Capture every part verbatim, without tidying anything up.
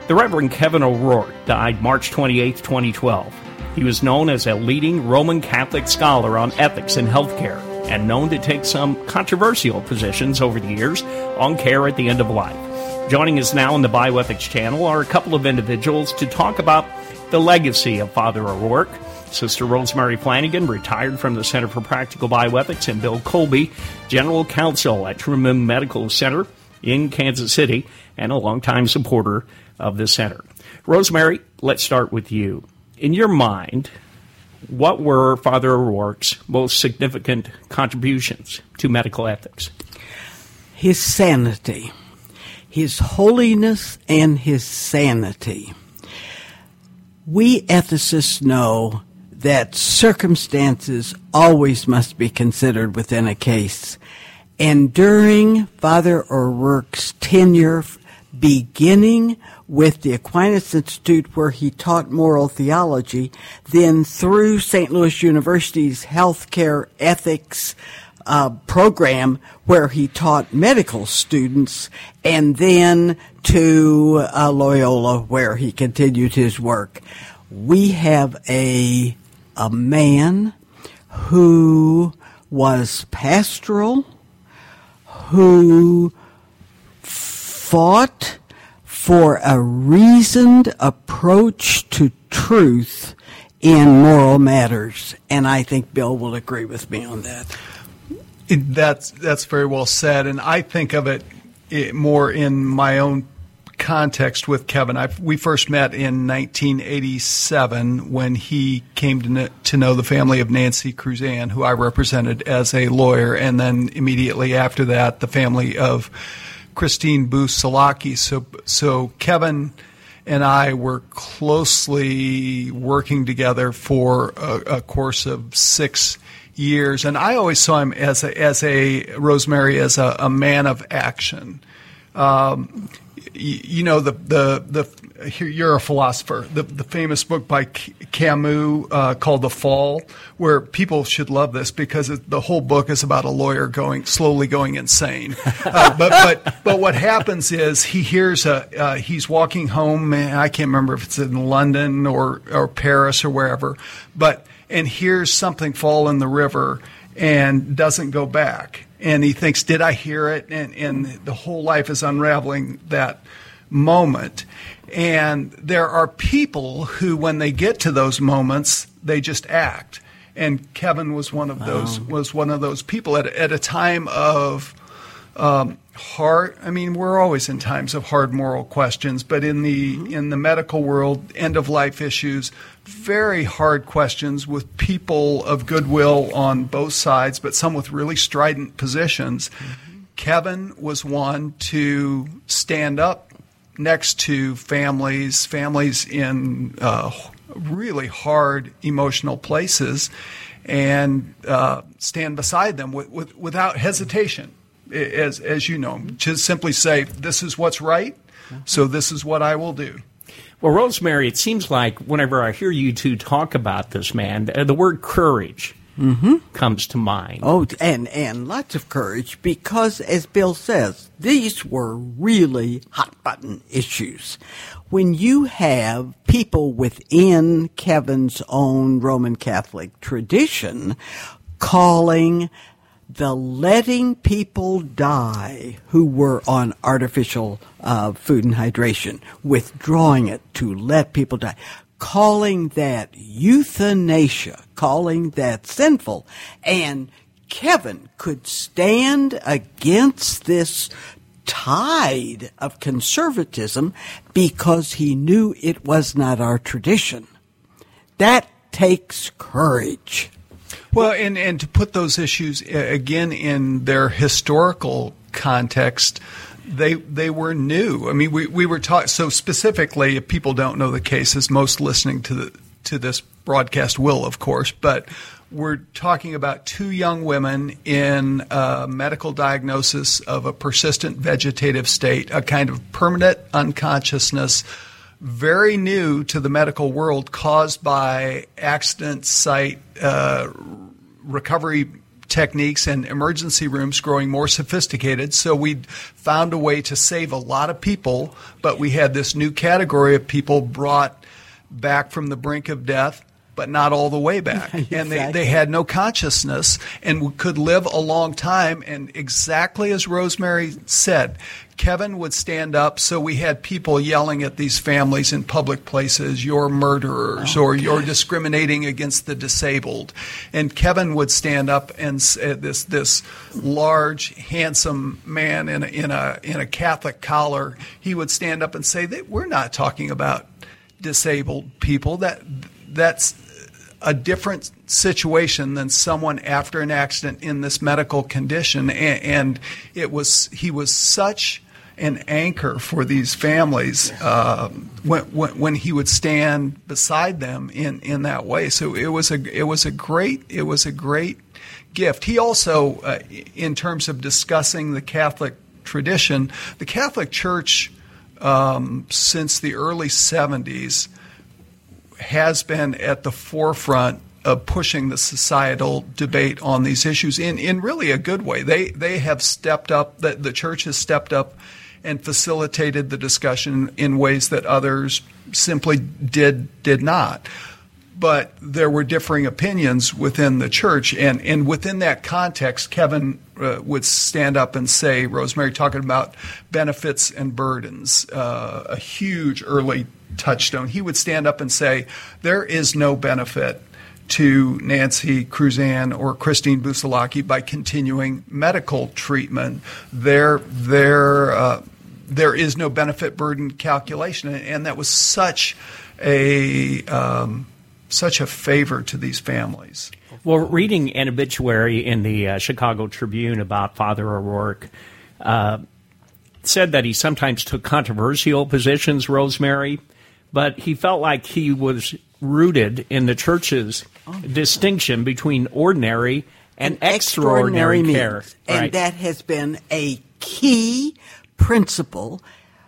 The Reverend Kevin O'Rourke died March twenty-eighth, twenty twelve. He was known as a leading Roman Catholic scholar on ethics in healthcare and known to take some controversial positions over the years on care at the end of life. Joining us now on the Bioethics channel are a couple of individuals to talk about the legacy of Father O'Rourke. Sister Rosemary Flanagan, retired from the Center for Practical Bioethics, and Bill Colby, General Counsel at Truman Medical Center in Kansas City and a longtime supporter of the center. Rosemary, let's start with you. In your mind, what were Father O'Rourke's most significant contributions to medical ethics? His sanity, his holiness, and his sanity. We ethicists know that circumstances always must be considered within a case. And during Father O'Rourke's tenure, beginning with the Aquinas Institute, where he taught moral theology, then through Saint Louis University's healthcare ethics uh, program, where he taught medical students, and then to uh, Loyola, where he continued his work. We have a a man who was pastoral, who fought for a reasoned approach to truth in moral matters. And I think Bill will agree with me on that. It, that's that's very well said. And I think of it, it more in my own context with Kevin. I, we first met in nineteen eighty-seven when he came to, know, to know the family of Nancy Cruzan, who I represented as a lawyer, and then immediately after that, the family of Christine Booth Salaki. So, so Kevin and I were closely working together for a, a course of six years, and I always saw him as a, as a Rosemary as a, a man of action. Um, you, you know, the the the you're a philosopher. The the famous book by Camus uh, called The Fall, where people should love this because it, the whole book is about a lawyer going slowly going insane. Uh, but but but what happens is he hears a uh, he's walking home. And I can't remember if it's in London or or Paris or wherever, but and hears something fall in the river and doesn't go back. And he thinks, did I hear it? And, and the whole life is unraveling that moment. And there are people who, when they get to those moments, they just act. And Kevin was one of those wow. was one of those people at at a time of um, hard. I mean, we're always in times of hard moral questions, but in the mm-hmm. in the medical world, end of life issues, very hard questions with people of goodwill on both sides, but some with really strident positions. Mm-hmm. Kevin was one to stand up next to families, families in uh, really hard emotional places, and uh, stand beside them with, with, without hesitation, as as you know, just simply say, this is what's right, so this is what I will do. Well, Rosemary, it seems like whenever I hear you two talk about this man, the word courage mm-hmm. comes to mind. Oh, and, and lots of courage, because, as Bill says, these were really hot-button issues. When you have people within Kevin's own Roman Catholic tradition calling the letting people die who were on artificial uh, food and hydration, withdrawing it to let people die, calling that euthanasia, calling that sinful. And Kevin could stand against this tide of conservatism because he knew it was not our tradition. That takes courage. Well, and, and to put those issues, again, in their historical context, they they were new. I mean, we, we were taught, so specifically, if people don't know the cases, most listening to the to this broadcast will, of course, but we're talking about two young women in a medical diagnosis of a persistent vegetative state, a kind of permanent unconsciousness, very new to the medical world, caused by accident site uh, recovery techniques and emergency rooms growing more sophisticated. So we found a way to save a lot of people, but we had this new category of people brought back from the brink of death, but not all the way back. Exactly. And they, they had no consciousness and could live a long time. And exactly as Rosemary said, Kevin would stand up. So we had people yelling at these families in public places, "You're murderers," oh, or "You're discriminating against the disabled." And Kevin would stand up and say, this this large, handsome man in a, in a in a Catholic collar, he would stand up and say that we're not talking about disabled people. That that's a different situation than someone after an accident in this medical condition. And, and it was he was such an anchor for these families uh, when, when when he would stand beside them in, in that way. So it was a it was a great it was a great gift. He also, uh, in terms of discussing the Catholic tradition, the Catholic Church um, since the early seventies has been at the forefront of pushing the societal debate on these issues in, in really a good way. They they have stepped up, the, the church has stepped up and facilitated the discussion in ways that others simply did did not. But there were differing opinions within the church, and, and within that context, Kevin uh, would stand up and say, Rosemary, talking about benefits and burdens, uh, a huge early touchstone. He would stand up and say, there is no benefit to Nancy Cruzan or Christine Busalaki by continuing medical treatment. There, there, uh, there is no benefit burden calculation, and that was such a um, such a favor to these families. Well, reading an obituary in the uh, Chicago Tribune about Father O'Rourke uh, said that he sometimes took controversial positions, Rosemary, but he felt like he was rooted in the church's oh. distinction between ordinary and, and extraordinary, extraordinary care. Means. And right. that has been a key principle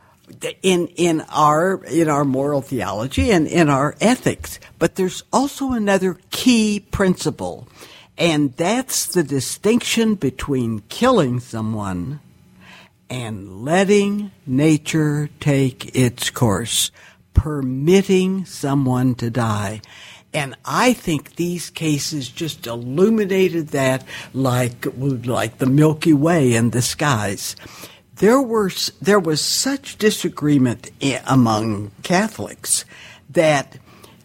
in in our in our moral theology and in our ethics. But there's also another key principle, and that's the distinction between killing someone and letting nature take its course, permitting someone to die. And I think these cases just illuminated that like like the Milky Way in the skies. There were there was such disagreement among Catholics that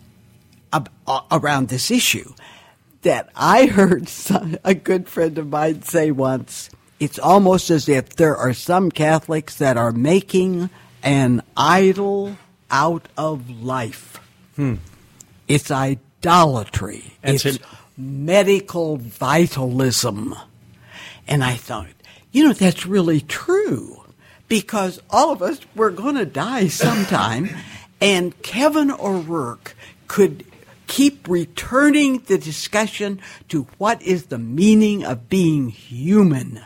uh, around this issue that I heard some, a good friend of mine say once, it's almost as if there are some Catholics that are making an idol out of life. Hmm. It's idolatry. It's it's an- medical vitalism. And I thought, you know, that's really true, because all of us, we're going to die sometime, and Kevin O'Rourke could keep returning the discussion to what is the meaning of being human.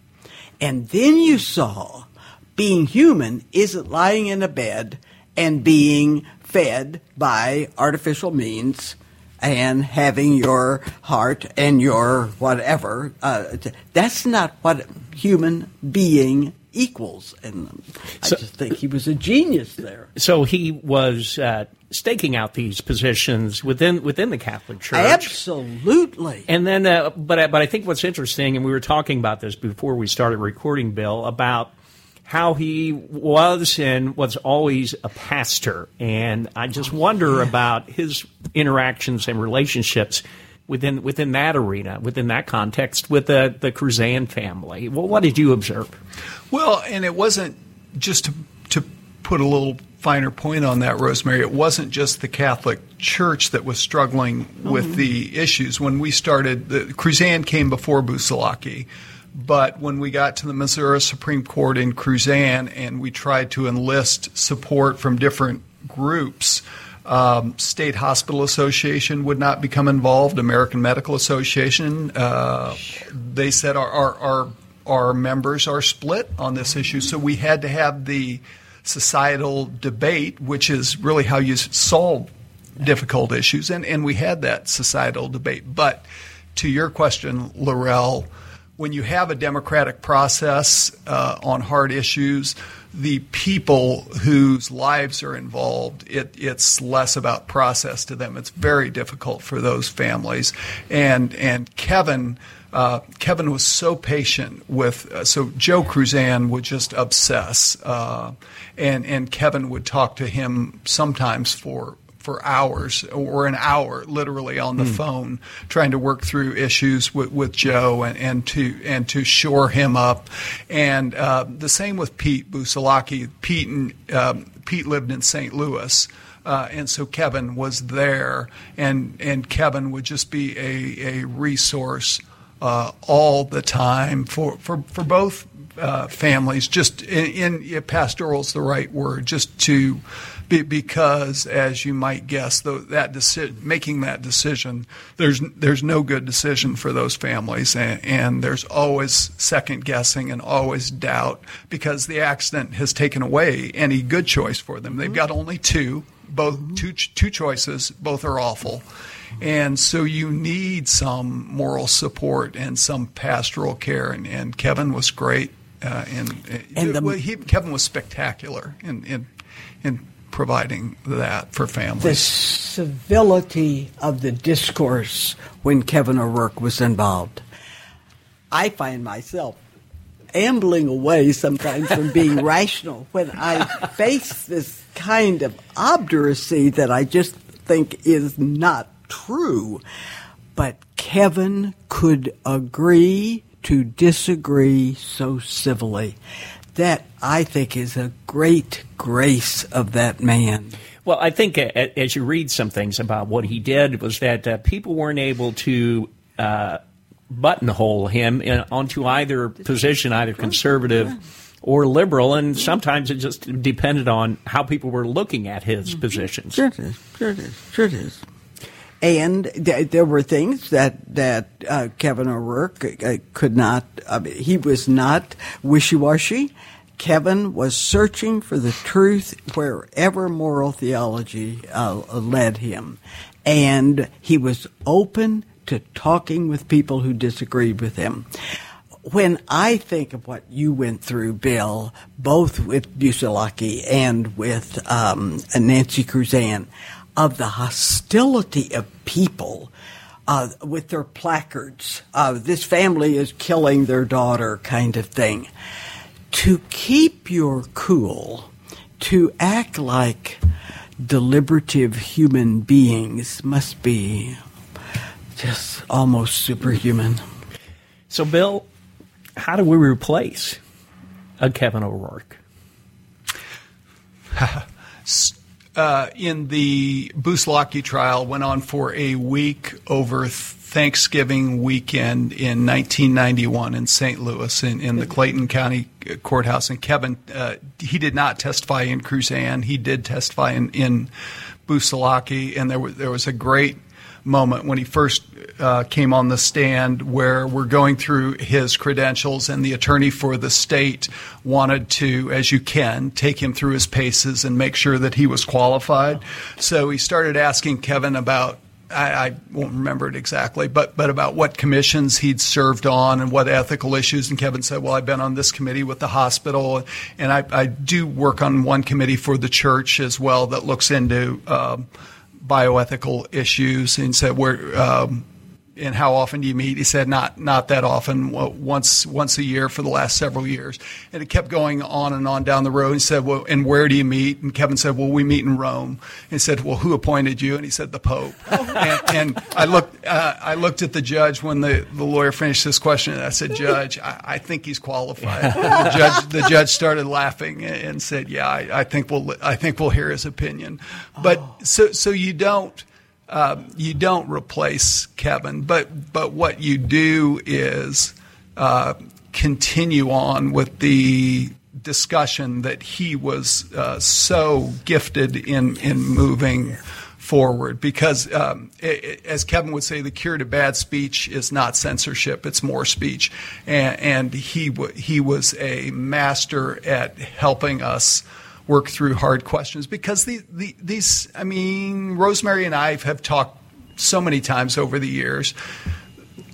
And then you saw being human isn't lying in a bed and being fed by artificial means and having your heart and your whatever. Uh, that's not what human being equals. And I so, just think he was a genius there. So he was uh, staking out these positions within within the Catholic Church. Absolutely. And then, uh, but I, but I think what's interesting, and we were talking about this before we started recording, Bill, about how he was and was always a pastor. And I just wonder yeah. about his interactions and relationships within within that arena, within that context, with the, the Cruzan family. Well, what did you observe? Well, and it wasn't just to, to put a little finer point on that, Rosemary, it wasn't just the Catholic Church that was struggling mm-hmm. with the issues. When we started, the Cruzan came before Busalaki. But when we got to the Missouri Supreme Court in Cruzan and we tried to enlist support from different groups, um, State Hospital Association would not become involved, American Medical Association. Uh, they said our, our, our, our members are split on this issue. So we had to have the societal debate, which is really how you solve difficult issues. And, and we had that societal debate. But to your question, Laurel, when you have a democratic process uh, on hard issues, the people whose lives are involved, it, it's less about process to them. It's very difficult for those families. And and Kevin uh, Kevin was so patient with uh, so Joe Cruzan would just obsess, uh, and and Kevin would talk to him sometimes for. for hours or an hour literally on the mm. phone trying to work through issues with, with Joe and, and to and to shore him up. And uh, the same with Pete Busalaki. Pete, and, um, Pete lived in Saint Louis. Uh, and so Kevin was there, and, and Kevin would just be a, a resource uh, all the time for, for, for both uh, families. Just in, in pastoral is the right word, just to because, as you might guess, though, that deci- making that decision, there's there's no good decision for those families, and, and there's always second guessing and always doubt because the accident has taken away any good choice for them. They've got only two, both two two choices, both are awful, and so you need some moral support and some pastoral care. And, and Kevin was great, uh, and, and the, well, he, Kevin was spectacular in in in. providing that for families. The civility of the discourse when Kevin O'Rourke was involved. I find myself ambling away sometimes from being rational when I face this kind of obduracy that I just think is not true. But Kevin could agree to disagree so civilly. That, I think, is a great grace of that man. Well, I think uh, as you read some things about what he did was that uh, people weren't able to uh, buttonhole him in, onto either position, either conservative or liberal, and sometimes it just depended on how people were looking at his positions. Sure it is. Sure it is. Sure it is. And th- there were things that that uh, Kevin O'Rourke uh, could not. Uh, he was not wishy-washy. Kevin was searching for the truth wherever moral theology uh, led him, and he was open to talking with people who disagreed with him. When I think of what you went through, Bill, both with Busalaki and with um, Nancy Cruzan, of the hostility of people uh, with their placards, uh, this family is killing their daughter kind of thing. To keep your cool, to act like deliberative human beings must be just almost superhuman. So, Bill, how do we replace a Kevin O'Rourke? Uh, in the Busalaki trial, went on for a week over Thanksgiving weekend in nineteen ninety-one in Saint Louis in, in the Clayton County Courthouse. And Kevin, uh, he did not testify in Cruzan. He did testify in, in Busalaki. And there was, there was a great moment when he first uh, came on the stand where we're going through his credentials, and the attorney for the state wanted to, as you can, take him through his paces and make sure that he was qualified. So he started asking Kevin about, I, I won't remember it exactly, but but about what commissions he'd served on and what ethical issues. And Kevin said, well, I've been on this committee with the hospital, and I, I do work on one committee for the church as well that looks into um, bioethical issues. And said, where um, and how often do you meet? He said, not not that often, once once a year for the last several years. And it kept going on and on down the road. He said, well, and where do you meet? And Kevin said, well, we meet in Rome. And he said, well, who appointed you? And he said, the Pope. and, and I looked uh, I looked at the judge when the, the lawyer finished this question, and I said, Judge, I, I think he's qualified. And the judge the judge started laughing and said, yeah, I, I think we'll I think we'll hear his opinion. But oh. so so you don't. Uh, you don't replace Kevin, but but what you do is uh, continue on with the discussion that he was uh, so gifted in in moving forward. Because um, it, it, as Kevin would say, the cure to bad speech is not censorship; it's more speech. And, and he w- he was a master at helping us work through hard questions, because the, the, these, I mean, Rosemary and I have talked so many times over the years.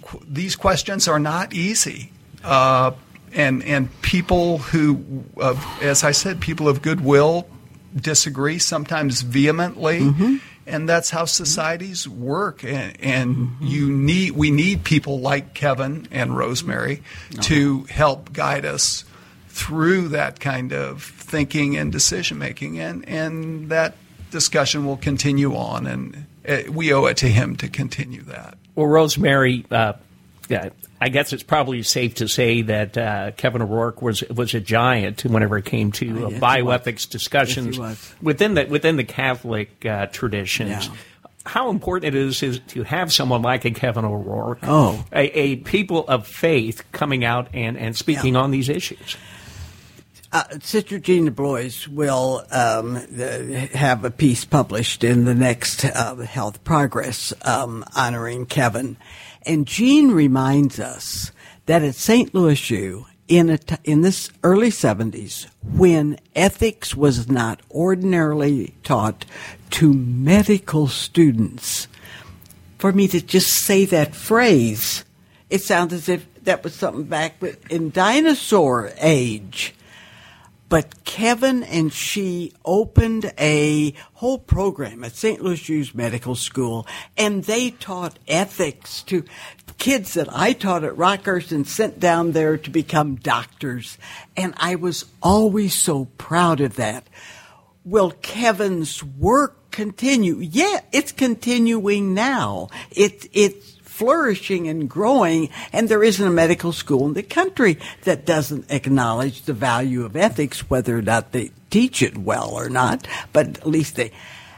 these questions are not easy. Uh, and and people who, uh, as I said, people of goodwill disagree, sometimes vehemently. Mm-hmm. And that's how societies work, and, and mm-hmm. you need we need people like Kevin and Rosemary uh-huh. to help guide us through that kind of thinking and decision making, and and that discussion will continue on, and we owe it to him to continue that. Well, Rosemary, uh, yeah, I guess it's probably safe to say that uh, Kevin O'Rourke was was a giant whenever it came to uh, yes, bioethics discussions yes, within the within the Catholic uh, traditions. Yeah. How important it is, is to have someone like a Kevin O'Rourke, oh. a, a people of faith, coming out and, and speaking yeah. on these issues. Uh, Sister Gina Blois will um, have a piece published in the next uh, Health Progress um, honoring Kevin. And Jean reminds us that at Saint Louis U, in, a t- in this early seventies, when ethics was not ordinarily taught to medical students, for me to just say that phrase, it sounds as if that was something back in dinosaur age. But Kevin and she opened a whole program at Saint Louis U's medical school, and they taught ethics to kids that I taught at Rockhurst and sent down there to become doctors. And I was always so proud of that. Will Kevin's work continue? Yeah, it's continuing now. It, it's flourishing and growing, and there isn't a medical school in the country that doesn't acknowledge the value of ethics, whether or not they teach it well or not, but at least they.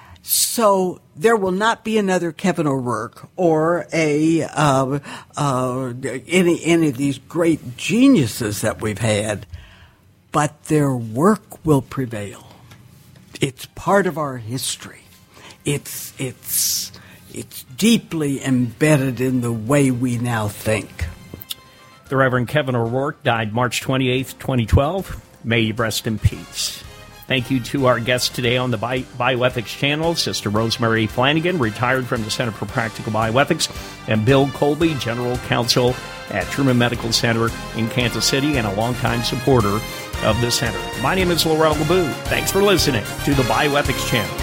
So there will not be another Kevin O'Rourke or a uh, uh, any any of these great geniuses that we've had, but their work will prevail. It's part of our history. It's it's. It's deeply embedded in the way we now think. The Reverend Kevin O'Rourke died March twenty-eighth, twenty twelve. May you rest in peace. Thank you to our guests today on the Bi- Bioethics channel, Sister Rosemary Flanagan, retired from the Center for Practical Bioethics, and Bill Colby, General Counsel at Truman Medical Center in Kansas City and a longtime supporter of the center. My name is Laurel LeBoux. Thanks for listening to the Bioethics channel.